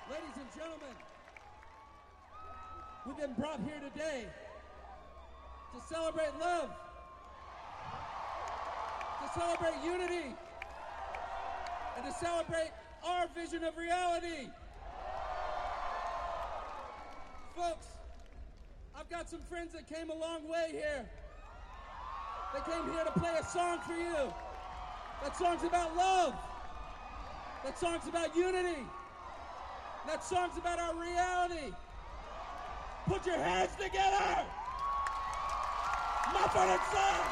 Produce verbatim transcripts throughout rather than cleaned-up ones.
Ladies and gentlemen, we've been brought here today to celebrate love, to celebrate unity, and to celebrate our vision of reality. Folks, I've got some friends that came a long way here. They came here to play a song for you. That song's about love. That song's about unity. That song's about our reality. Put your hands together! Mumford and Sons!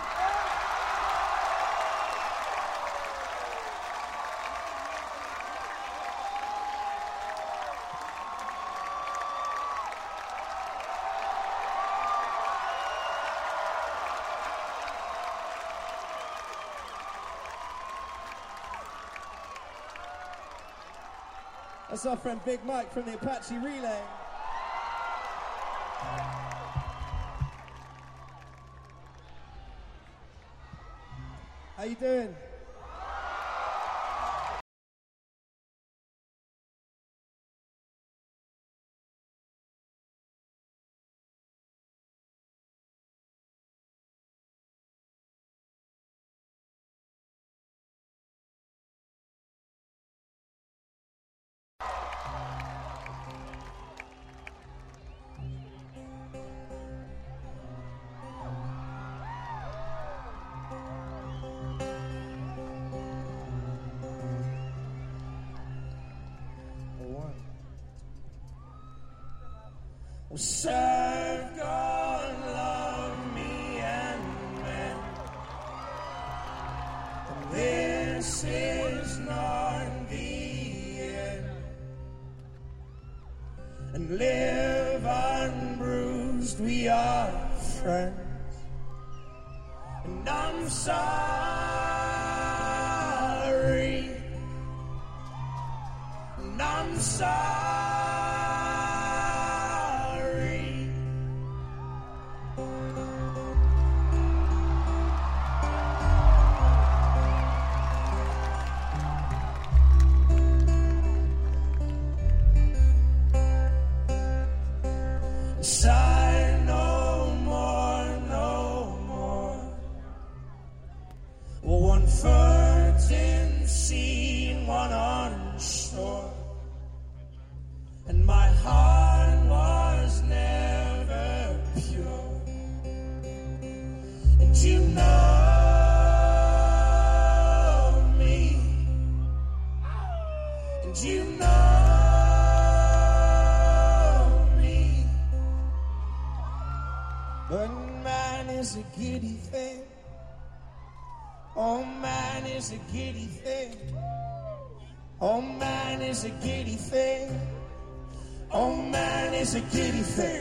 That's our friend Big Mike from the Apache Relay. How you doing? Serve God, love me and men. And this is not the end. And live unbruised, we are friends. And I'm sorry. And I'm sorry. Sigh no more, no more. One foot in sea and one on shore. And my heart was never pure. And you know me. And you know. But man is a giddy thing. Oh, man is a giddy thing. Oh, man is a giddy thing. Oh, man is a giddy thing.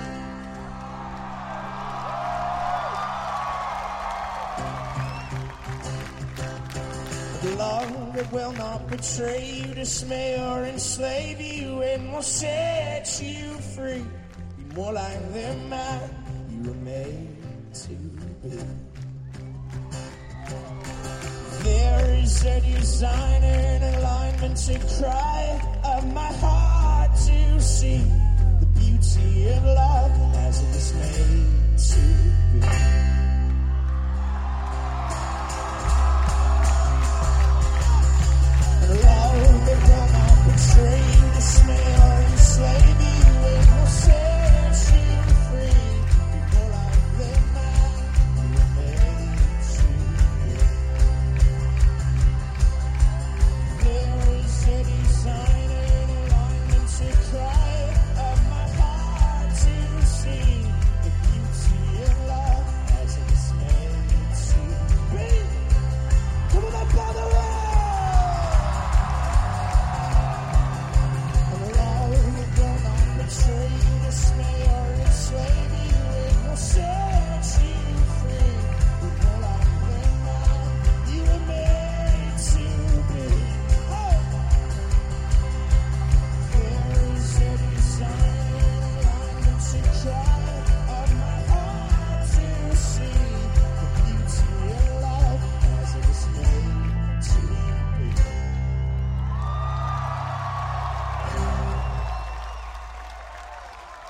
Love that will not betray you, dismay or enslave you, and will set you free. Be more like the man you were made to be. There is a design and alignment to cry of my heart to see the beauty of love as it was made to be. And love that will not betray you, dismay or enslave you, it will set you free. Cry of my heart to see the beauty of love as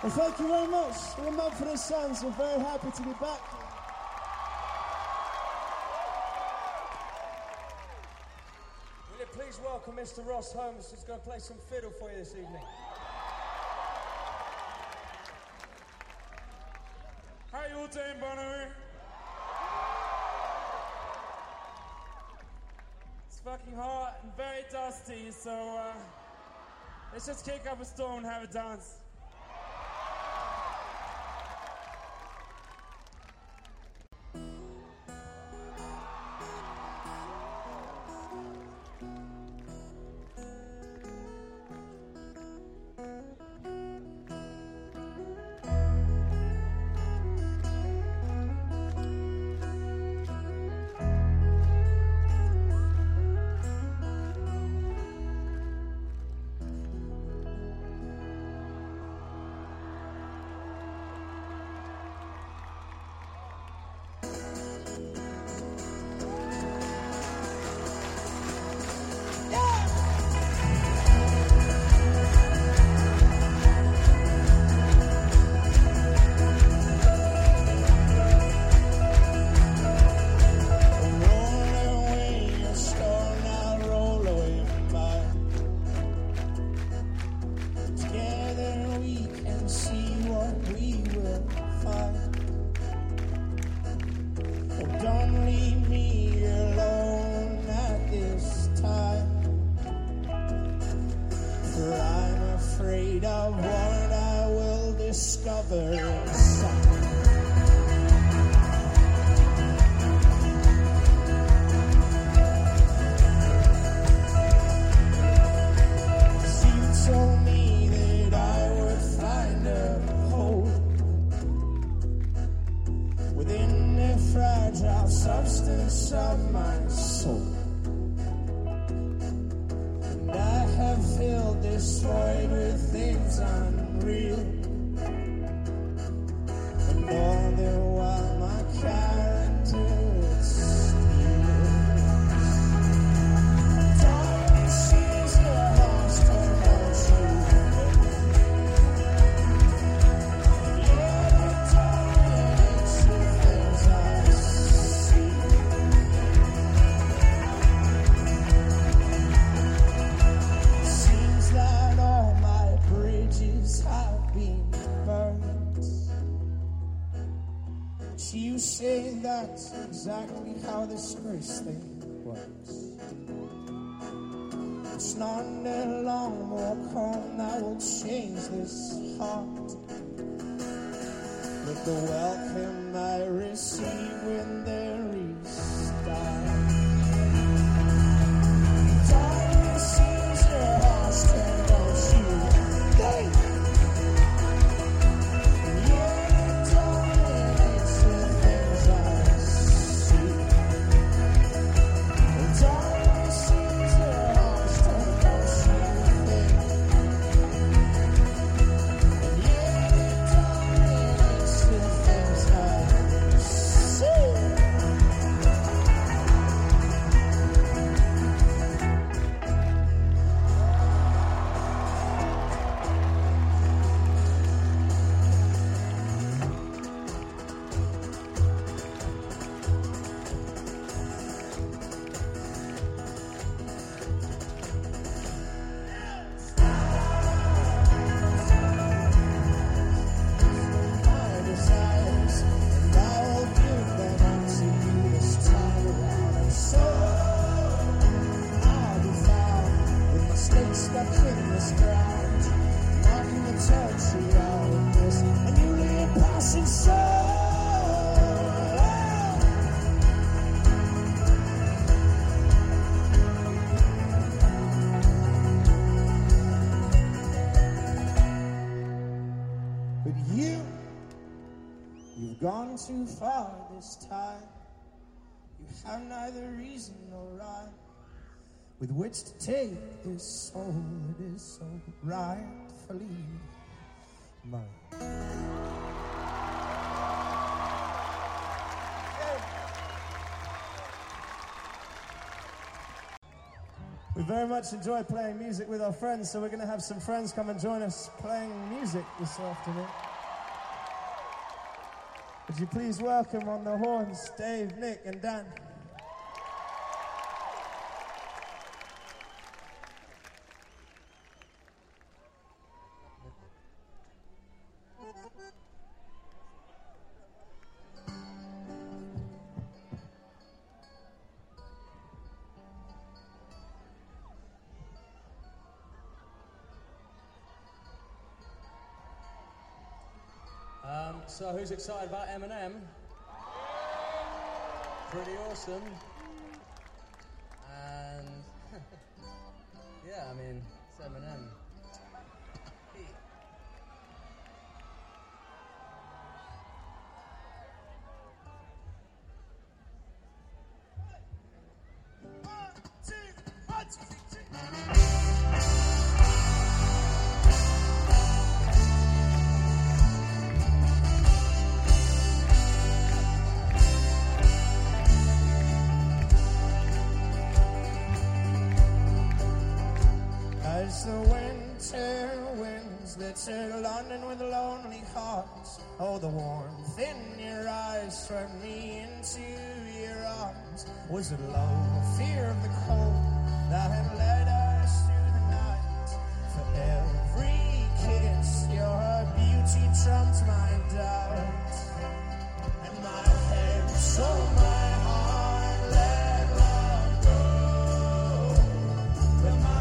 Well, thank you very much. We're Mumford Sons. We're very happy to be back. Will you please welcome Mister Ross Holmes, who's going to play some fiddle for you this evening. How you all doing, Bono? It's fucking hot and very dusty, so uh, let's just kick up a storm and have a dance. Substance of my soul, and I have filled this void with things unreal, and all the while my character is steel. Darkness sees the hearts turn out you. Yeah, the darkness the things I you say that's exactly how this grace thing works. It's not a long walk home that will change this heart, but the welcome I receive when there is dark. Darkness sees your heart's turned on you. Hey! Gone too far this time. You have neither reason nor rhyme with which to take this soul that is so rightfully mine. We very much enjoy playing music with our friends, so we're going to have some friends come and join us playing music this afternoon. Would you please welcome on the horns Dave, Nick, and Dan? Um, so who's excited about Eminem? Pretty awesome. And yeah, I mean, it's Eminem. As the winter winds litter London with lonely hearts, oh, the warmth in your eyes swept me into your arms. Was it love, fear of the cold that had led us through the night? For every kiss, your beauty trumped my doubt, and my head so my heart let love go. But my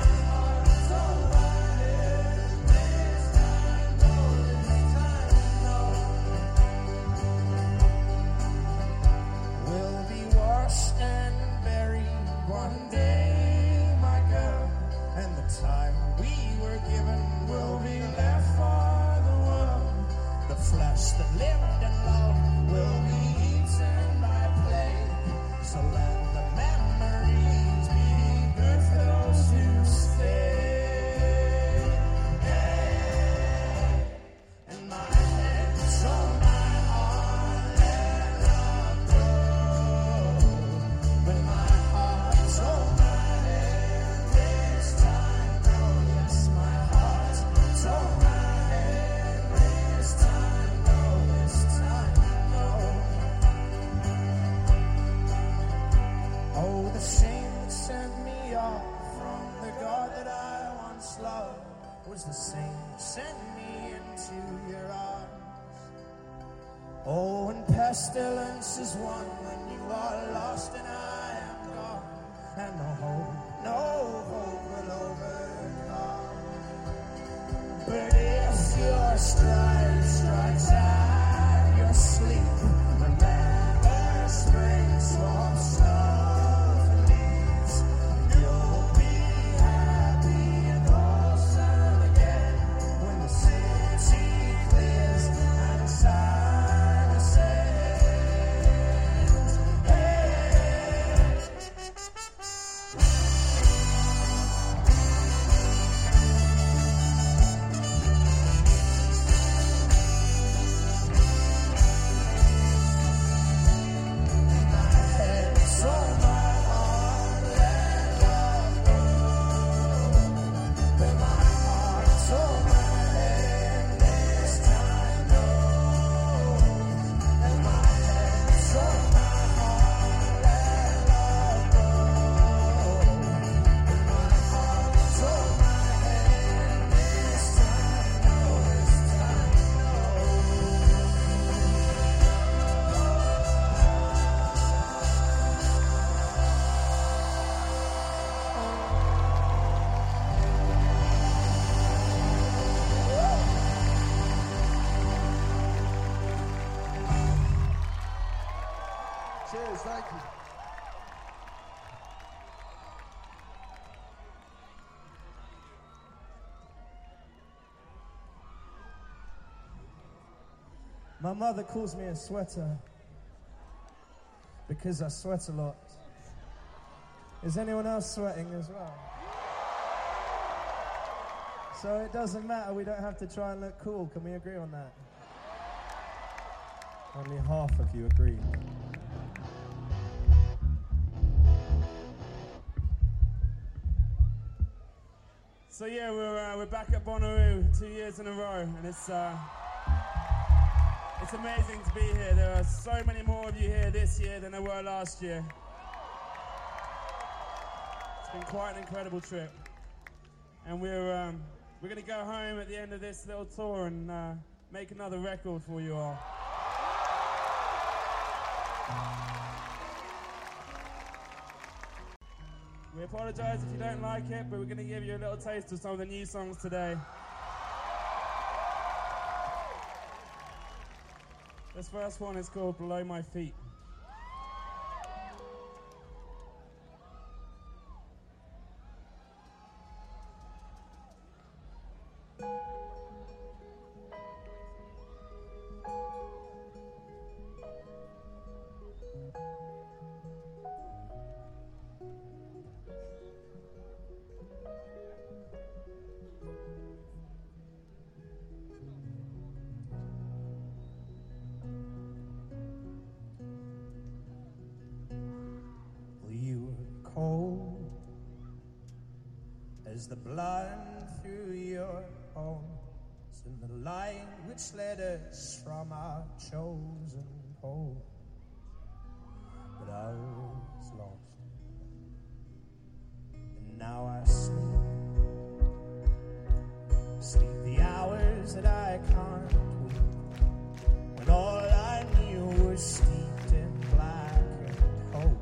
and buried one day, my girl, and the time we were given will be left for the world. The flesh that lived and loved will be eaten by plague. So let the memories be good for those who stay. And my head so my heart let love go. But my heart told my head this time no. Yes, my heart told my head this time no. This time no. Oh, the shame that sent me off from the God that I once loved was the same that sent me into your arms. Oh, and pestilence is one when you are lost and I am gone, and no hope, no hope will overcome. But if your stride strikes at your sleep, remember spring swamps, snow and leaves, you'll be happy and wholesome again when the city clears and silence ends. So my heart let love go, but my heart told my head this time no. And my head told my heart let love go, but my heart told my head this time no. This time Cheers, thank you. My mother calls me a sweater because I sweat a lot. Is anyone else sweating as well? So it doesn't matter, we don't have to try and look cool. Can we agree on that? Only half of you agree. So yeah, we're uh, we're back at Bonnaroo two years in a row, and it's uh, It's amazing to be here. There are so many more of you here this year than there were last year. It's been quite an incredible trip. And we're, um, we're going to go home at the end of this little tour and uh, make another record for you all. We apologize if you don't like it, but we're going to give you a little taste of some of the new songs today. This first one is called Below My Feet. As the blood through your bones and the light which led us from our chosen home. But I was lost, and now I sleep, sleep the hours that I can't weep, when all I knew was steeped in black and hope.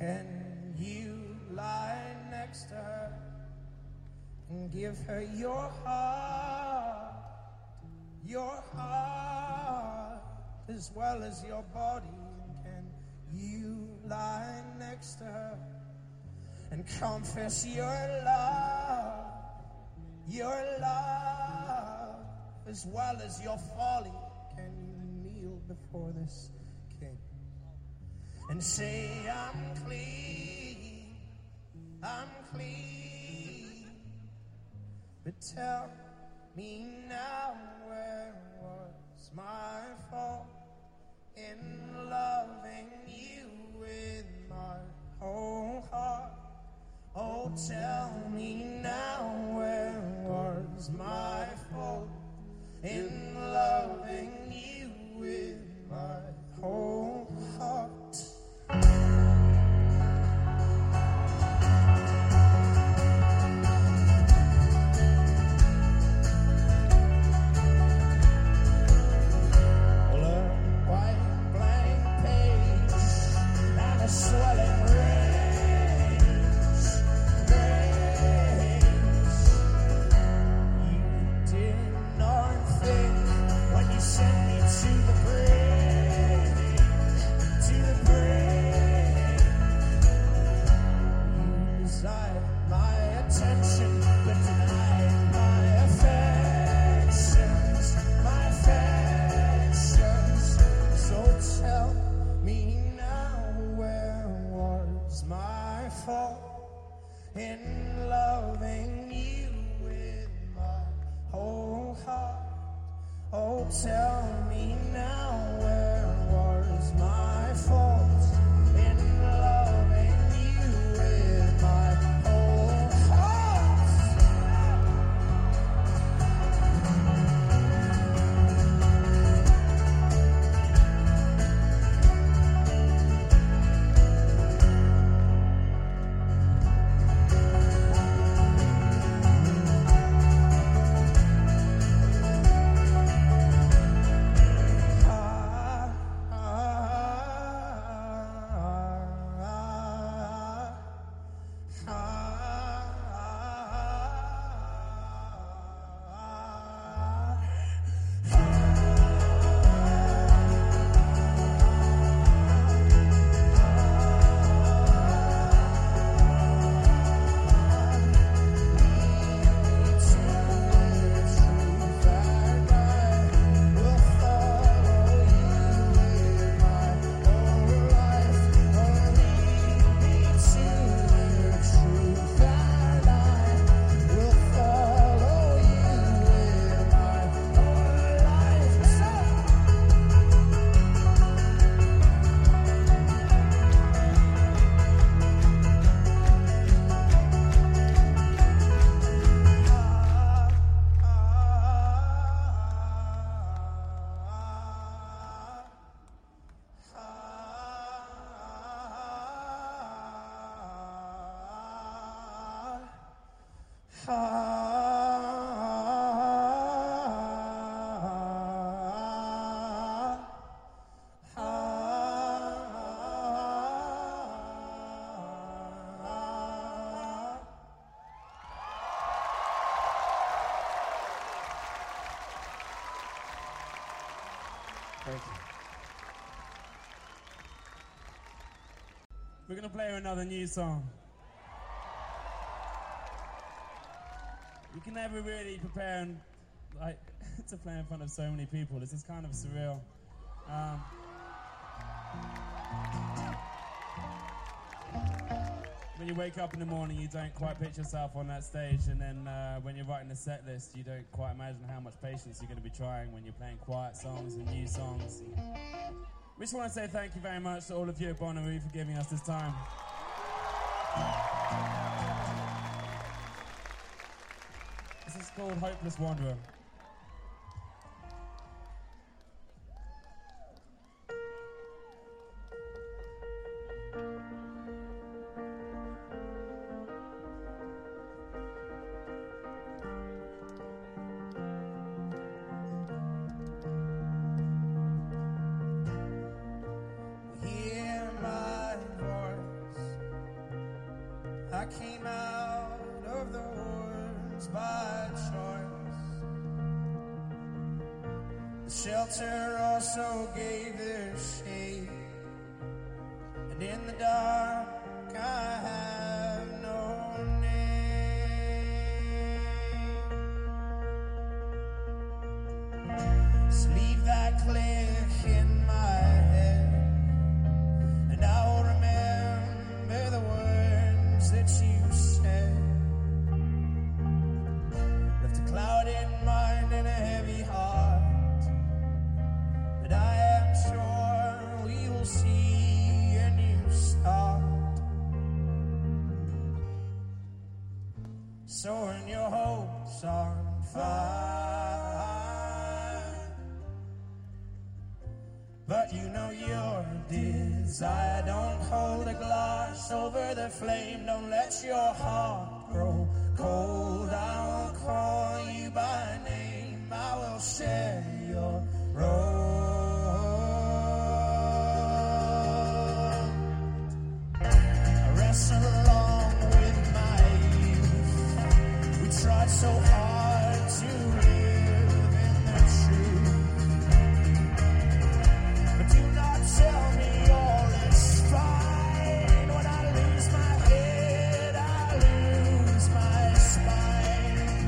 can you lie next to her and give her your heart, your heart, as well as your body? Can you lie next to her and confess your love, your love, as well as your folly? Can you kneel before this king and say, I'm clean, I'm clean? But tell me now, where was my fault in loving you with my whole heart? Oh, tell me now, where was my fault in loving you with my whole heart? Swelling rains, rains. You did not think when you sent me to the brink, to the brink. You desired my attention, but denied my affections, my affections. So tell me my fault in loving you with my whole heart. Oh, tell me now, where was my fault in loving you with my whole heart? Thank you. We're going to play another new song. You can never really prepare and, like, to play in front of so many people. This is kind of surreal. Um, when you wake up in the morning, you don't quite picture yourself on that stage, and then uh, when you're writing a set list, you don't quite imagine how much patience you're going to be trying when you're playing quiet songs and new songs. We just want to say thank you very much to all of you at Bonnaroo for giving us this time. This is called Hopeless Wanderer. Hear my voice it's by choice. The shelter also gave their shade, and in the dark I have no name. So leave that click in my head, and I will remember the words that you said. Left a clouded mind and a heavy heart, but I am sure we will see a new start. So when your hopes are on fire, but you know your desire, don't hold a glass over the flame, don't let your heart grow cold. I will call you by name, I will share your road. I wrestle along with my youth, we tried so hard to live in the truth. But do not tell me all is fine. When I lose my head, I lose my spine.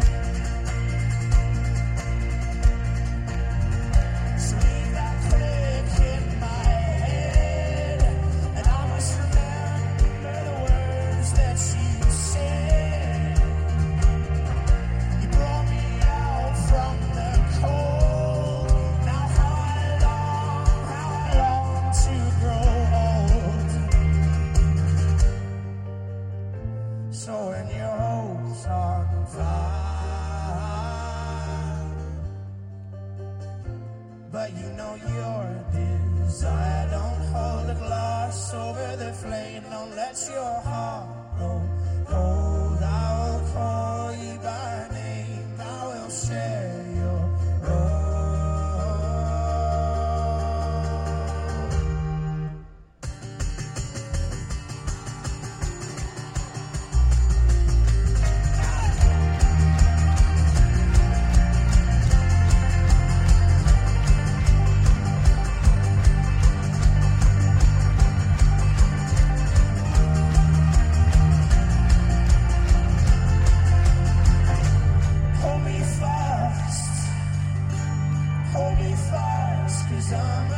So leave that click in my head, and I must remember the words that you said. You brought me out from the cold. Now how I long, how I long to grow old. So when your hopes are on fire, but you know your desire, don't hold a glass over the flame, don't let your heart grow cold. I will call you by name, I will share your road. Hold me fast, hold me fast, 'cause I'm a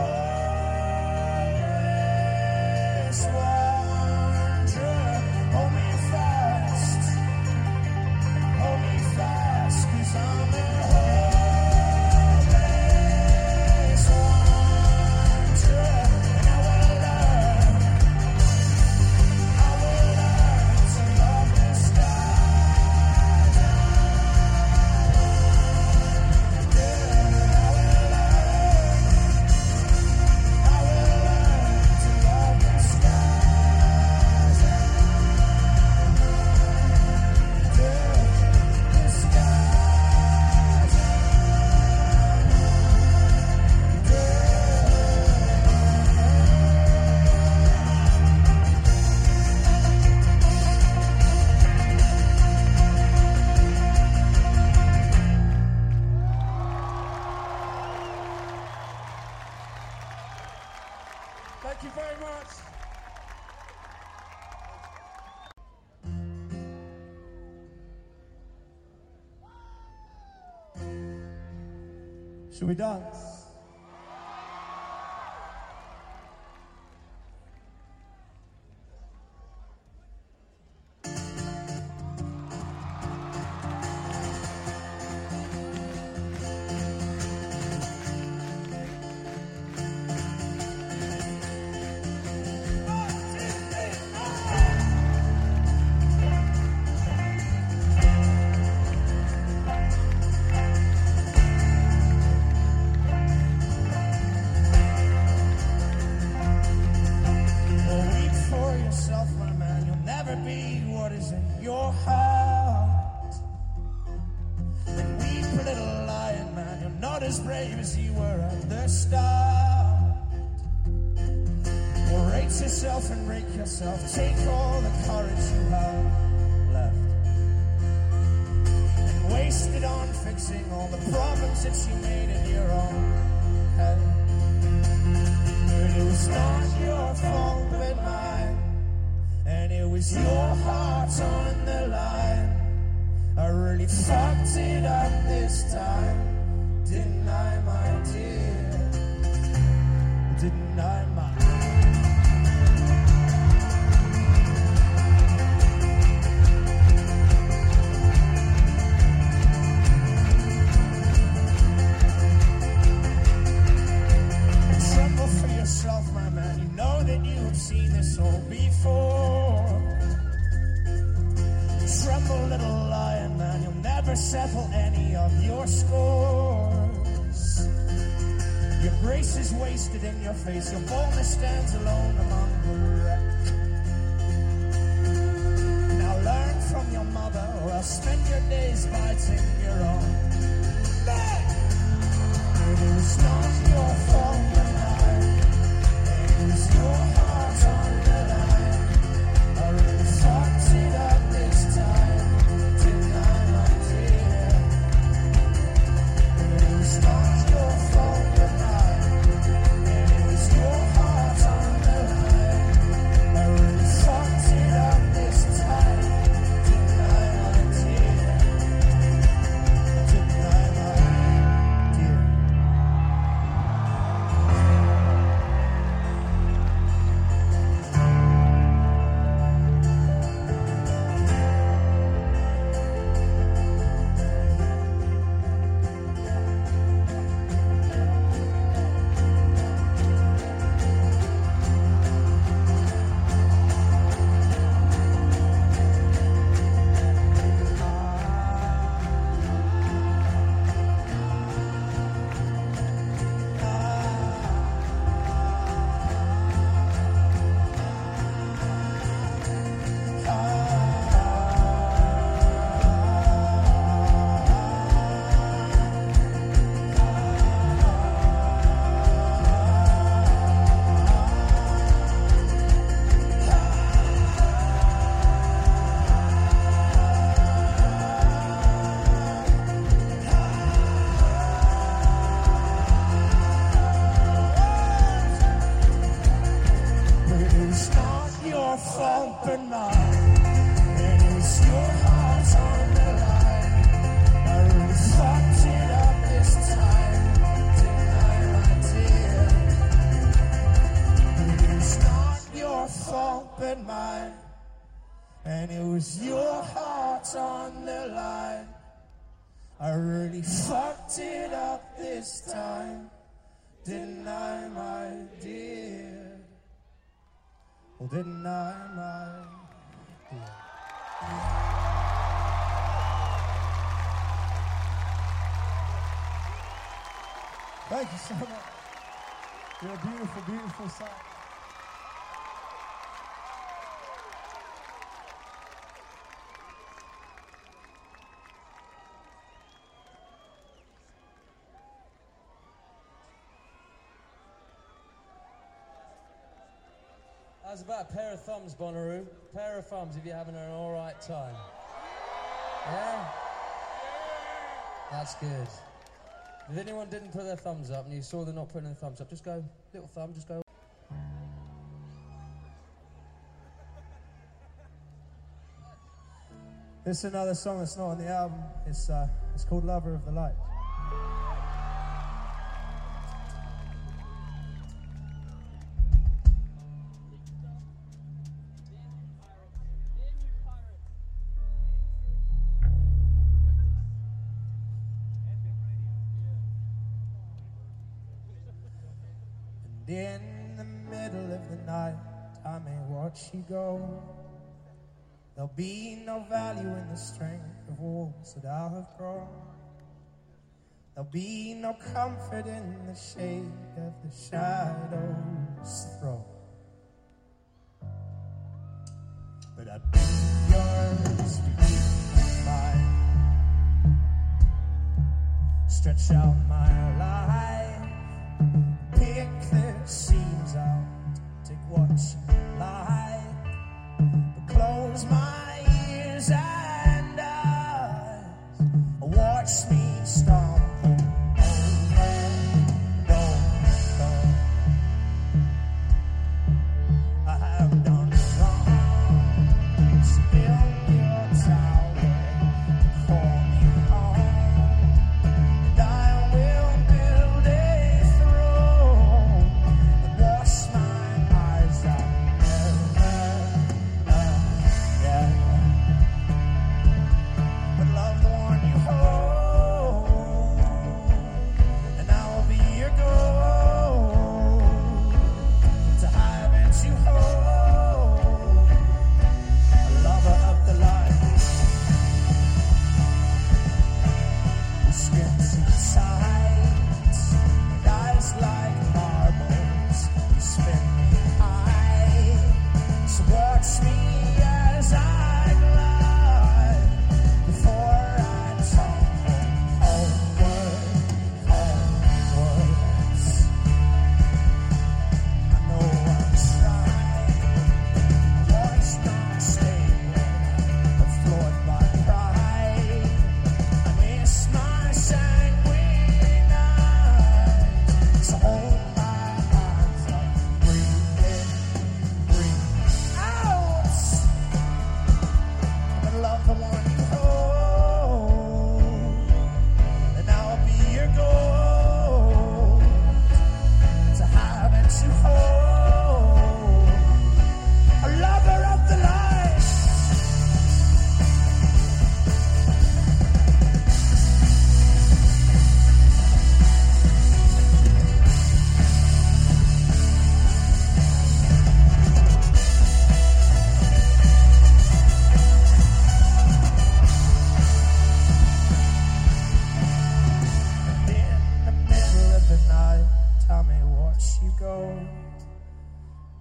hopeless wanderer. Hold me fast, hold me fast, 'cause I'm a hopeless wanderer. And I will learn, I will learn to love the skies. Thank you very much. Shall we dance? as brave as you were at the start. Well, rate yourself and rake yourself. Take all the courage you have left. fixing all the problems that you made in your own head. But it was not your fault but mine, and it was your heart on the line. I really fucked it up this time, didn't I, my dear? Didn't I, my yourself, my man, you know that you have seen this all before. Tremble, little lion, man, you'll never settle any of your scores. Your grace is wasted in your face, your boldness stands alone among the wreck. Now learn from your mother, or else spend your days biting your own neck. It was not your fault but mine. It was your heart on the line. I really fucked it up this time, didn't I, my dear? It was not your fault but mine, and it was your heart on the line. I really fucked it up this time, didn't I, my dear? Didn't I, my dear? And it was your heart on the line. I really fucked it up this time, didn't I, my dear? Well, didn't I, my dear? Thank you so much. You're a beautiful, beautiful song. How's about a pair of thumbs, Bonnaroo? Pair of thumbs if you're having an all right time. Yeah? That's good. If anyone didn't put their thumbs up and you saw them not putting their thumbs up, just go, little thumb, just go. This is another song that's not on the album. It's, uh, it's called Lover of the Light. In the middle of the night, I may watch you go. There'll be no value in the strength of walls that I have grown. There'll be no comfort in the shade of the shadow's throw. But I'd be yours, be mine. Stretch out my life, pick the seams out, take what you like, but close my ears and eyes, watch me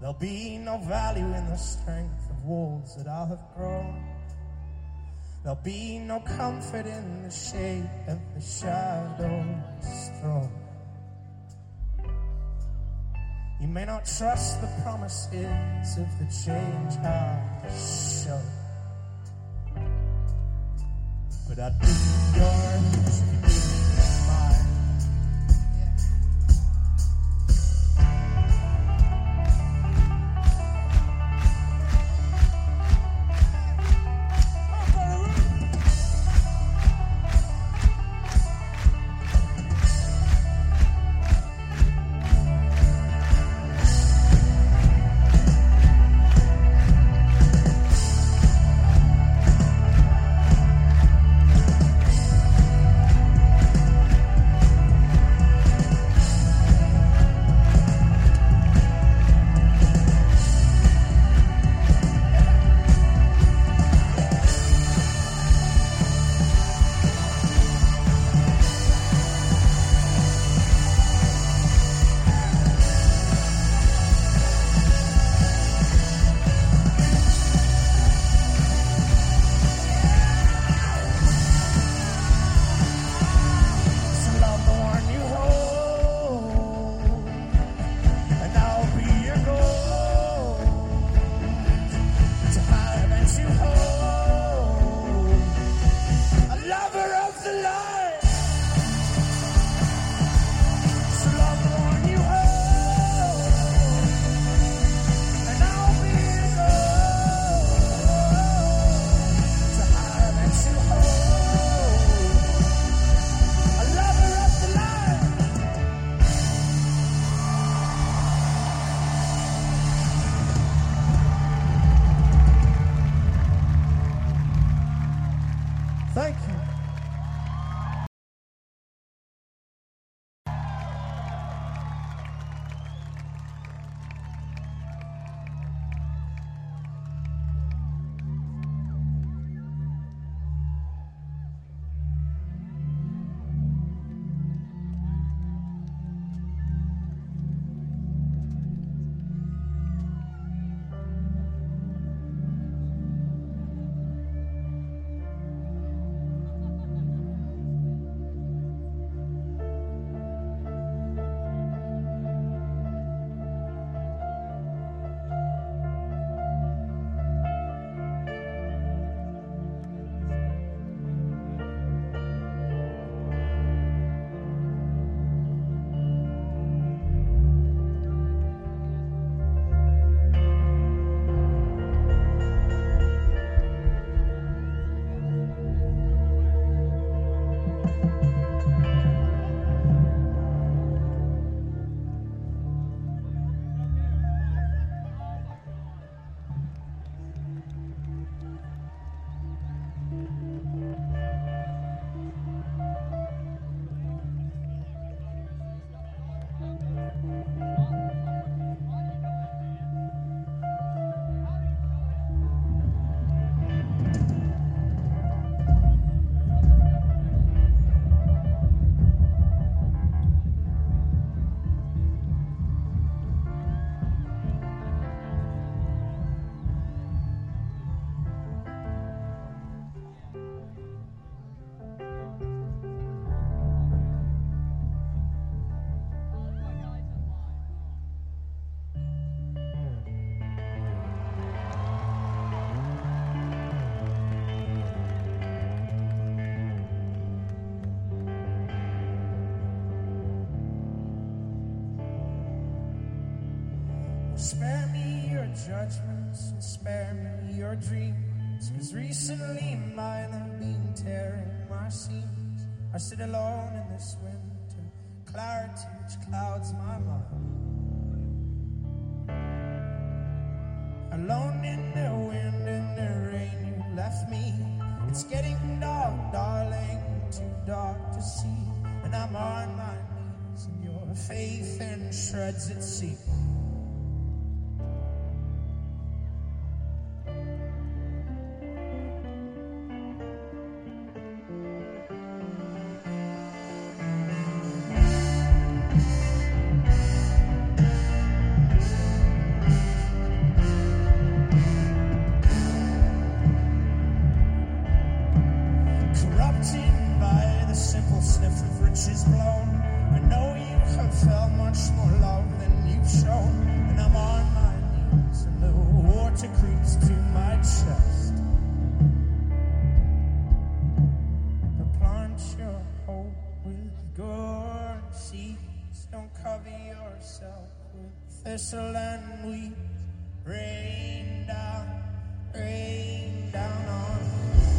There'll be no value in the strength of walls that I have grown. There'll be no comfort in the shade of the shadows thrown. You may not trust the promises of the change I show, but I'd be yours if you give me mine. Thank you. Spare me your judgments and spare me your dreams, 'cause recently mine have been tearing my seams. I sit alone in this winter, clarity which clouds my mind. Alone in the wind and the rain you left me. It's getting dark, darling, too dark to see. And I'm on my knees and your faith in shreds it seems. simple sniff of riches blown. I know you have felt much more love than you've shown. And I'm on my knees and the water creeps to my chest. But plant your hope with good seeds. Don't cover yourself with thistle and weeds. Rain down, rain down on me.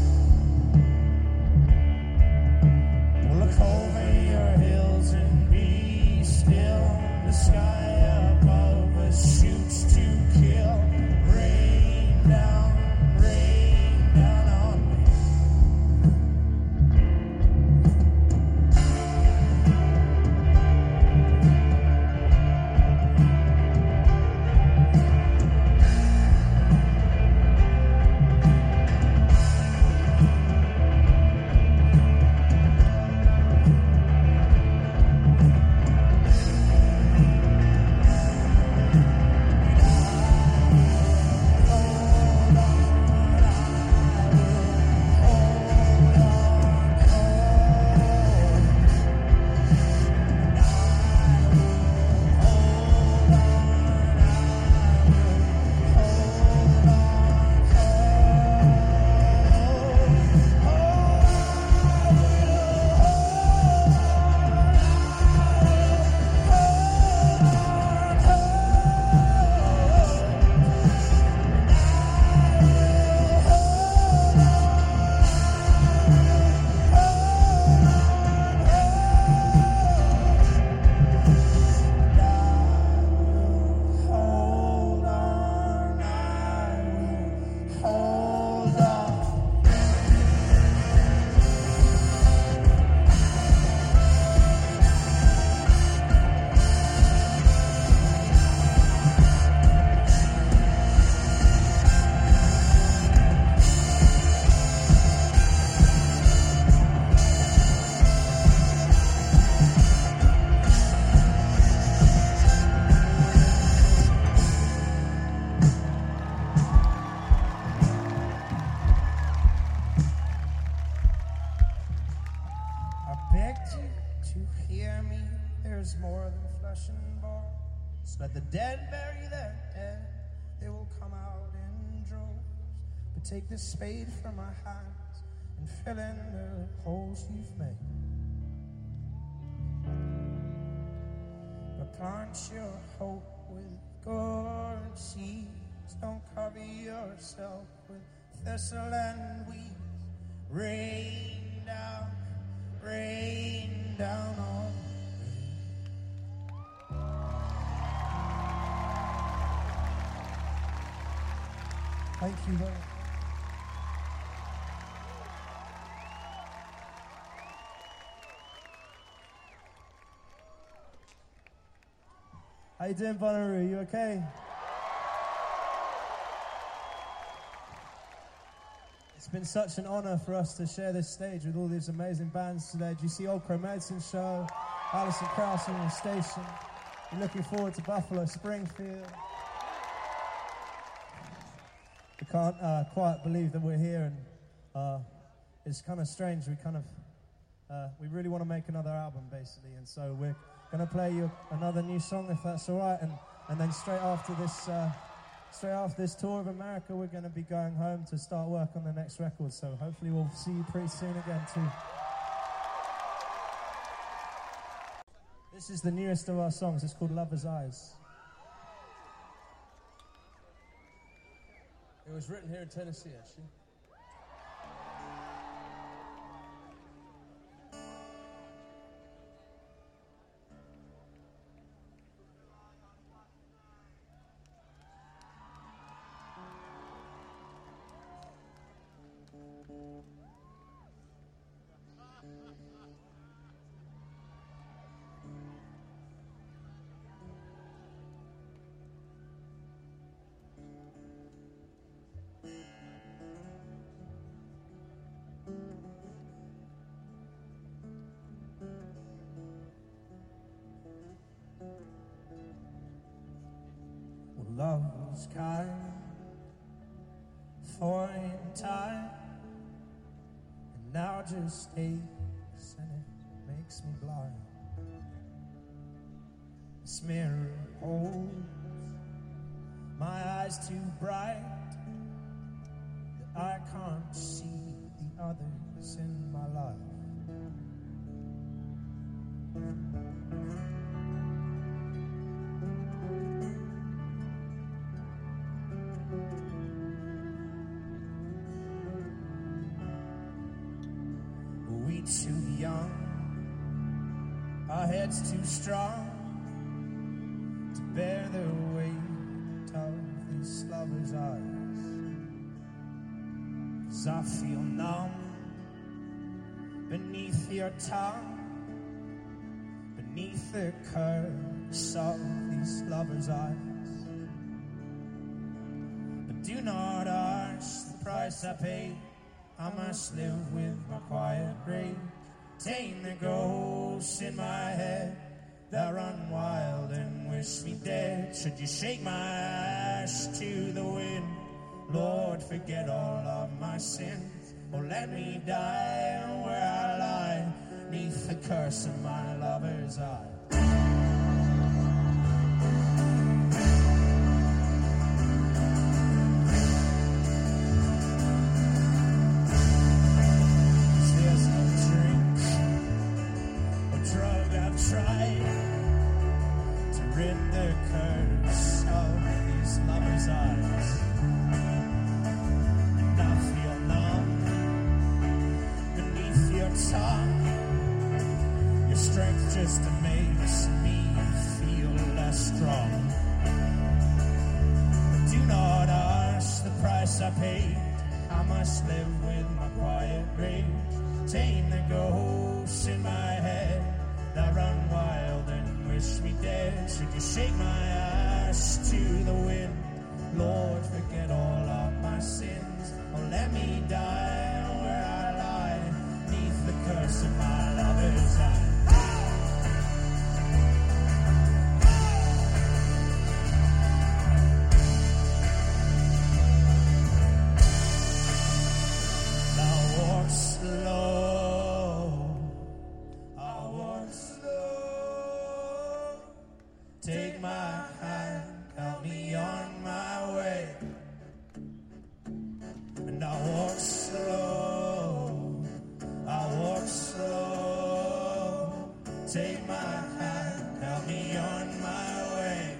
Look over your hills and be still. The sky above us shoots to kill. Rain down, rain down on me. There's more than flesh and bone. So let the dead bury their dead. They will come out in droves. But take this spade from my hands and fill in the holes you've made. But plant your hope with good seeds. Don't cover yourself with thistle and weeds. Rain down, rain down on me. Thank you, Lord. How you doing, Bonnaroo? You okay? It's been such an honor for us to share this stage with all these amazing bands today. Do you see Old Crow Medicine Show, Alison Krauss on the station? We're looking forward to Buffalo Springfield. We can't uh, quite believe that we're here, and uh, it's kind of strange. We kind of, uh, we really want to make another album, basically, and so we're going to play you another new song, if that's all right, and, and then straight after this, uh, straight after this tour of America, we're going to be going home to start work on the next record, so hopefully we'll see you pretty soon again, too. This is the newest of our songs. It's called Lover's Eyes. It was written here in Tennessee, actually. Love was kind for in time, and now just aches hurts and it makes me blind. This mirror holds my eyes too bright that I can't see the others in my life. We too young, our heads too strong to bear the weight of these lovers' eyes. 'Cause I feel numb beneath your tongue, beneath the curse of these lovers' eyes. But do not ask the price I paid. I must live with my quiet rage. Tame the ghosts in my head that run wild and wish me dead. Should you shake my ash to the wind, Lord, forget all of my sins. Or let me die where I lie, neath the curse of my lover's eye. Just makes me feel less strong. But do not ask the price I paid. I must live with my quiet rage. Tame the ghosts in my head that run wild and wish me dead. Should you shake my ash to the wind, Lord, forget all of my sins. Or let me die where I lie, neath the curse of my lover's eye. Take my hand, help me on my way. And I walk slow, I walk slow. Take my hand, help me on my way.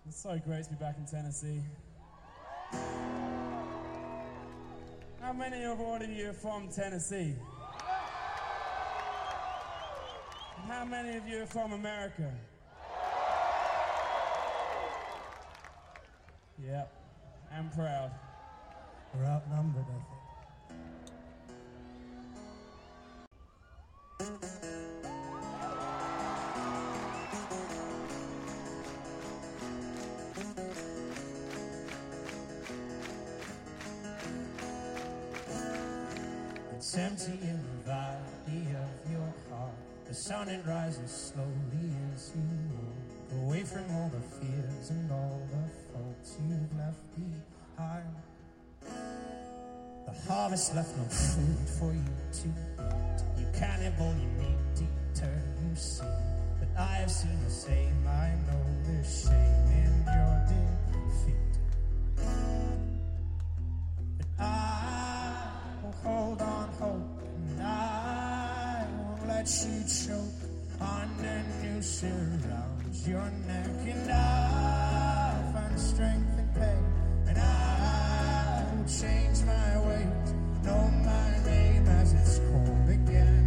It's so great to be back in Tennessee. How many of all of you are from Tennessee? And how many of you are from America? Yep, I'm proud. We're outnumbered, I think. It's empty in the valley of your heart. The sun, it rises slowly as you walk away from all the fears and all the faults you've left behind. The harvest left no food for you to eat. You cannibal, you meat eater, you see. But I have seen the same. I know there's shame in your defeat. But I will hold on hope, and I won't let you choke under new surrounds your neck. And I'll find strength in pain, and I will change my ways, know my name as it's called again.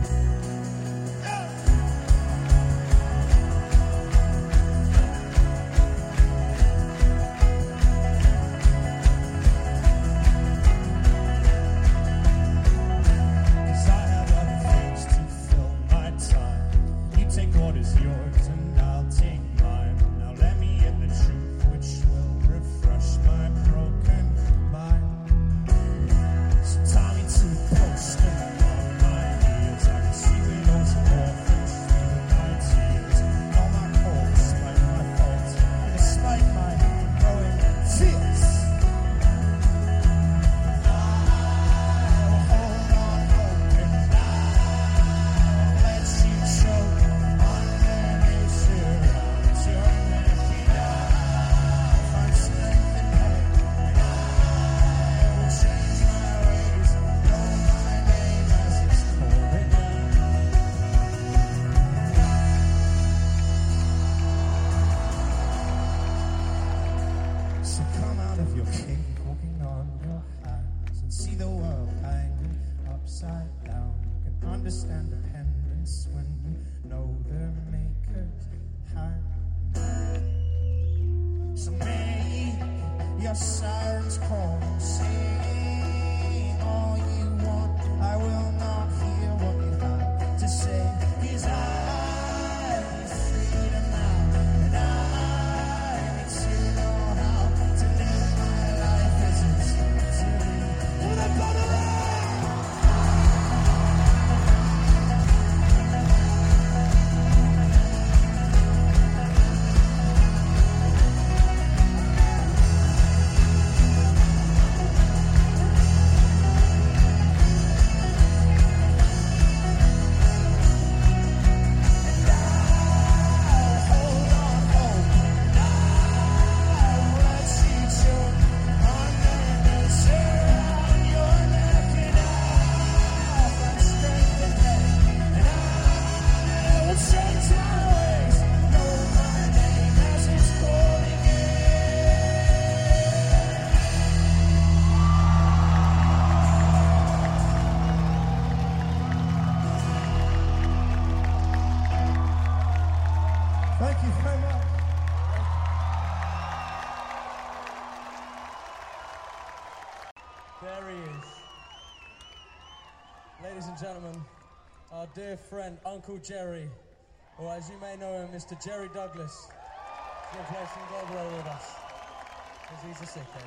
Gentlemen, our dear friend Uncle Jerry, or as you may know him, Mister Jerry Douglas, is going to play some Dobro with us, because he's a sickhead.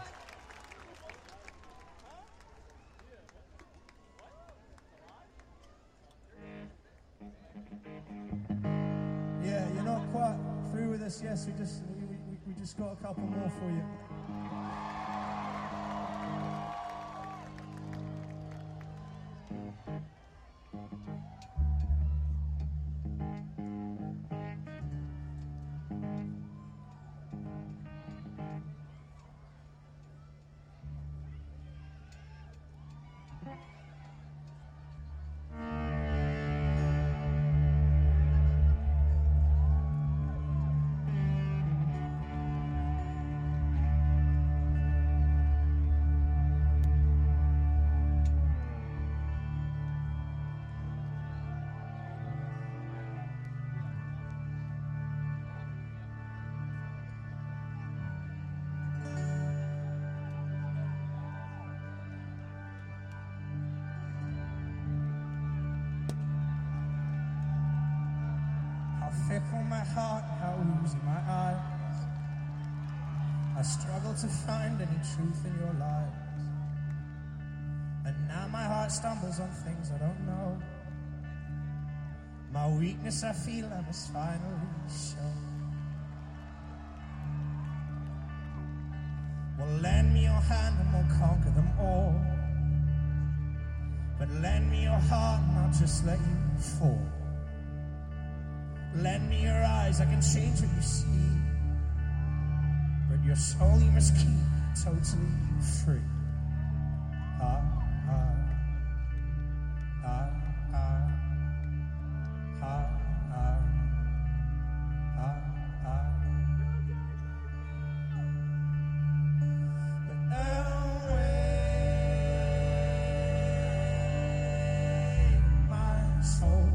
Yeah, you're not quite through with us. Yes, we just we, we, we just got a couple more for you. fickle my heart, how oozy my eyes. I struggle to find any truth in your lies. And now my heart stumbles on things I don't know. My weakness I feel I must finally show. Well, lend me your hand and we'll conquer them all. But lend me your heart and I'll just let you fall. Lend me your eyes, I can change what you see. But your soul you must keep totally free. Ah, ah, ah, ah, ah, ah, ah, ah. But away my soul.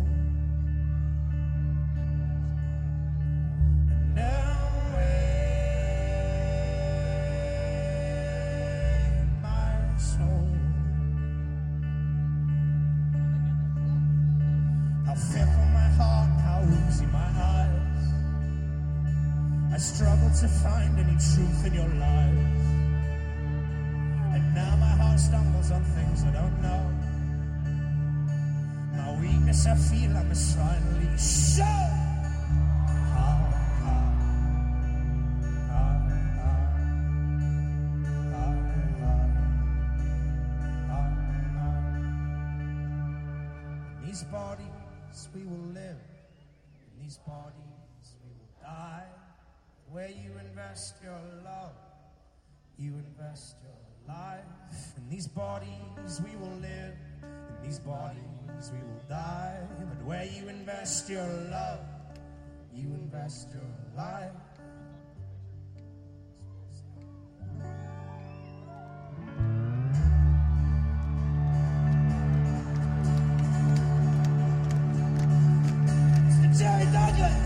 Struggle to find any truth in your lies. And now my heart stumbles on things I don't know. My weakness I feel I must finally show. Ah, ah, ah, ah, ah, ah, ah. In these bodies we will live. In these bodies we will die. Where you invest your love, you invest your life. In these bodies we will live, in these bodies we will die. But where you invest your love, you invest your life. Mister Jerry Douglas.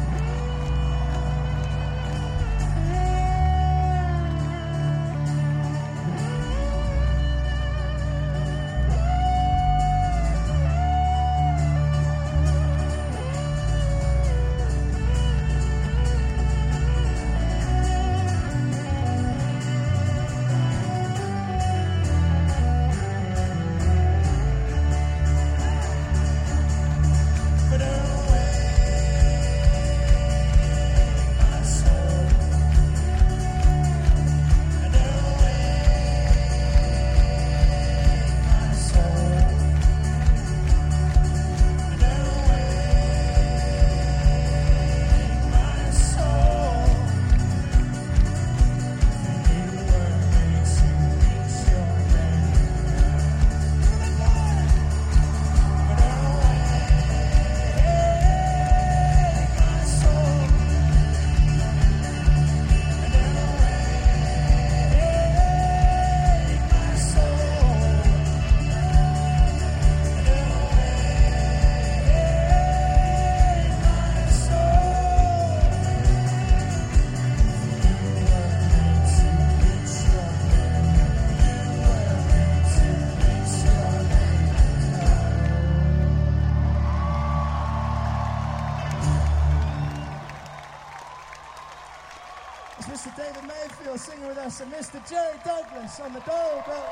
Mister David Mayfield singing with us, and Mister Jerry Douglas on the dole bell.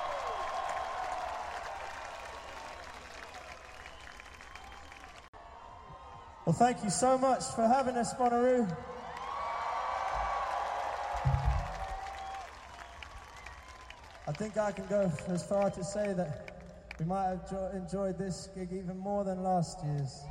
Well, thank you so much for having us, Bonnaroo. I think I can go as far to say that we might have jo- enjoyed this gig even more than last year's.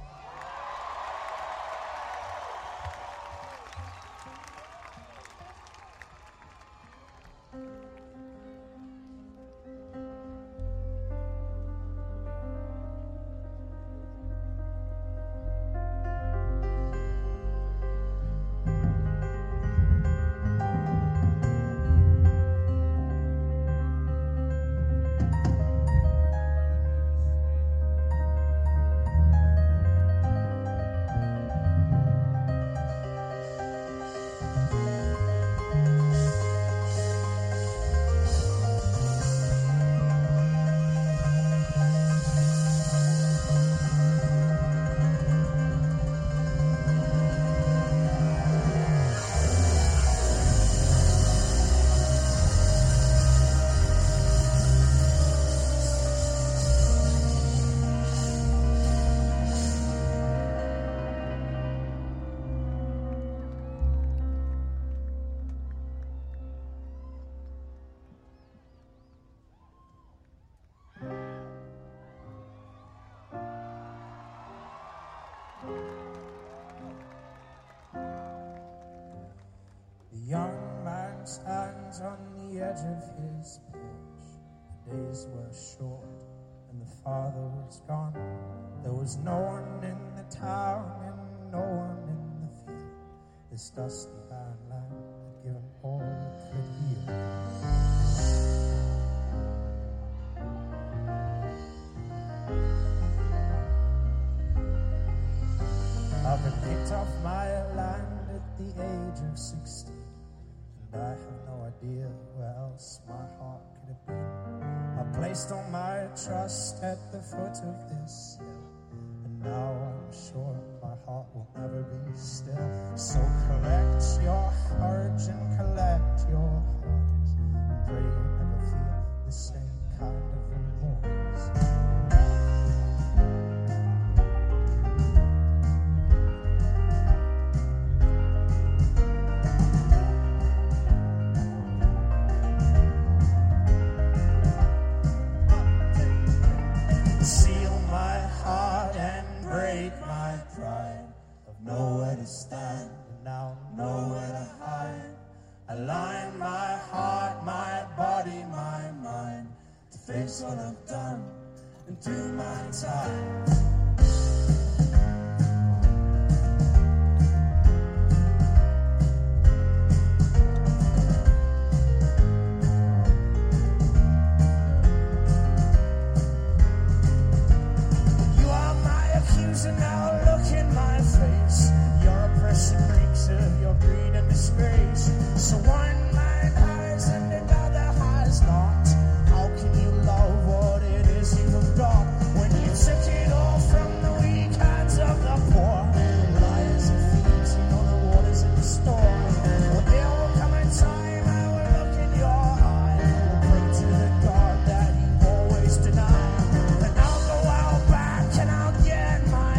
the edge of his porch. The days were short and the father was gone. There was no one in the town and no one in the field. This dusty barren land had given all it could heal. I've been kicked off my land at the age of sixteen, and I have no idea where else my heart could have been. I placed all my trust at the foot of this hill, and now I'm sure my heart will never be still. So collect your courage and collect your heart, and pray you never feel the same kind of remorse. Seal my heart and break my pride. I've nowhere to stand and now nowhere to hide. Align my heart, my body, my mind to face what I've done and do my time. And now look in my face. Your oppression reeks of your greed and disgrace. So one mind has and another has not. How can you love what it is you have got when you took it all from the weak hands of the poor? Liars and thieves, you know the waters in the storm. Well, there will come a time I will look in your eye and pray to the God that you always deny. And I'll go out back and I'll get my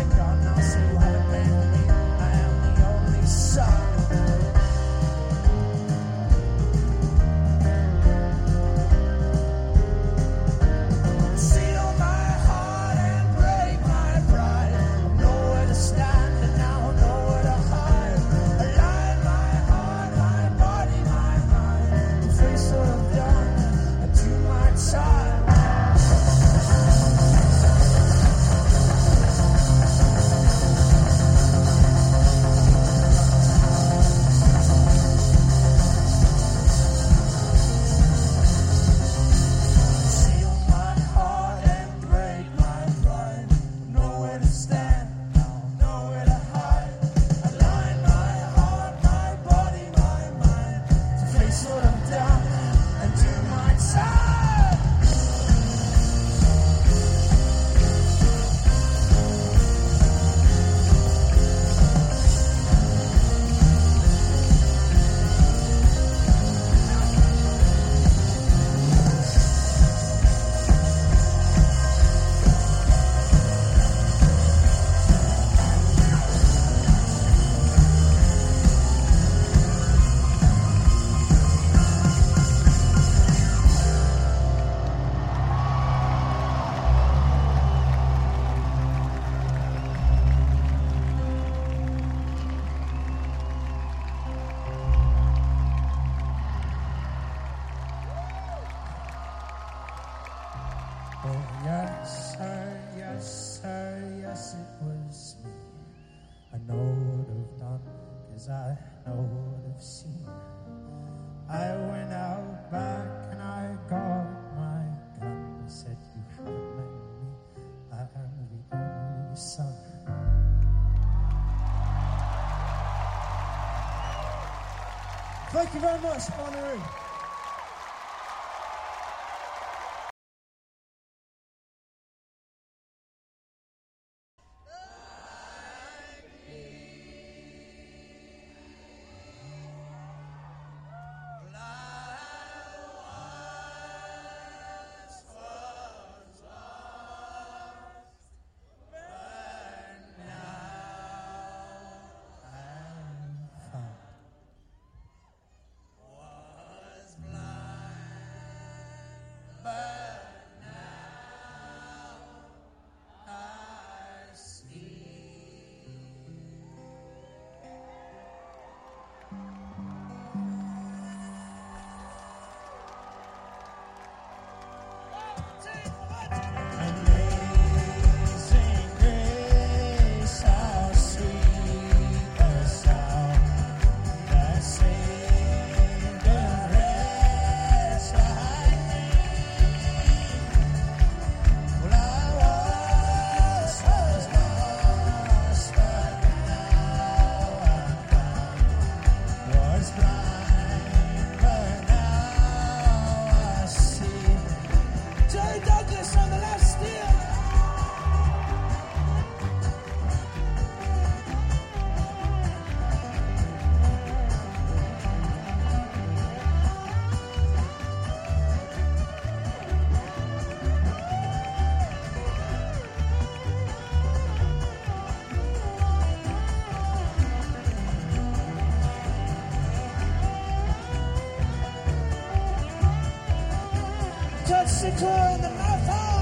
I know what I've seen. I went out back and I got my gun. I said, you haven't met me, I am the only son. Thank you very much, Bonnaroo. Was touch the core in the mouth hole.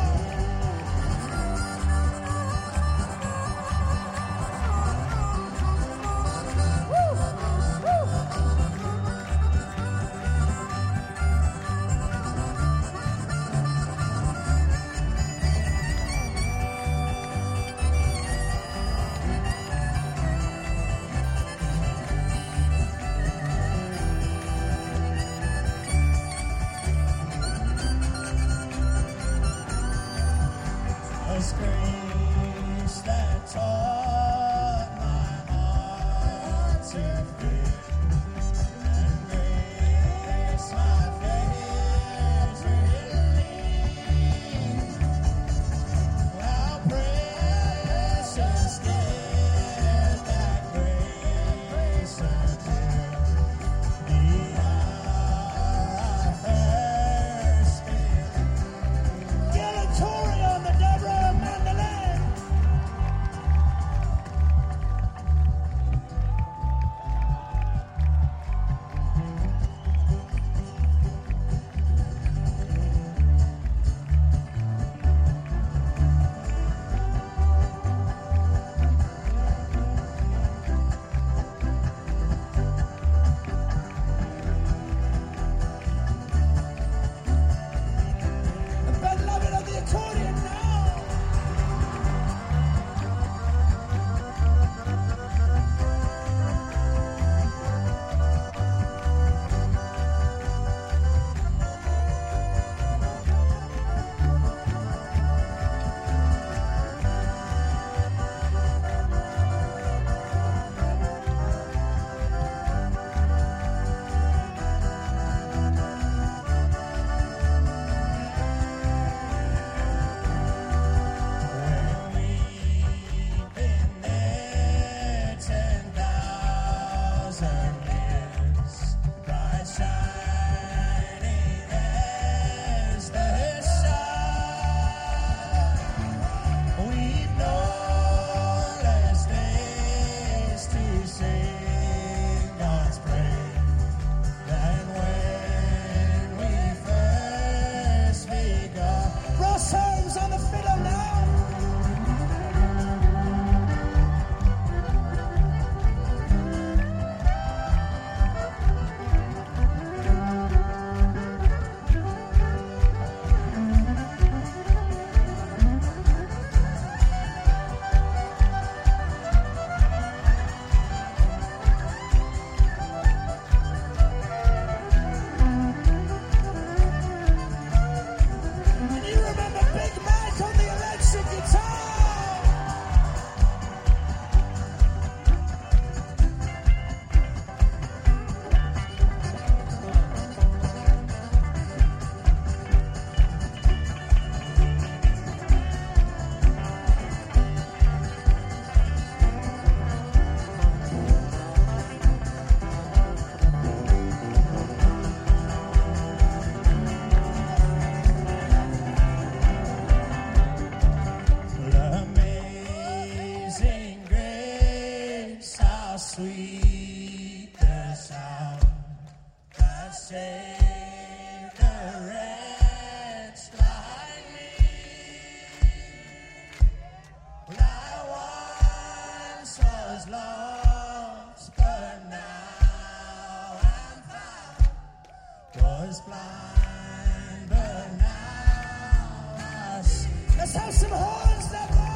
Let's have some horns, that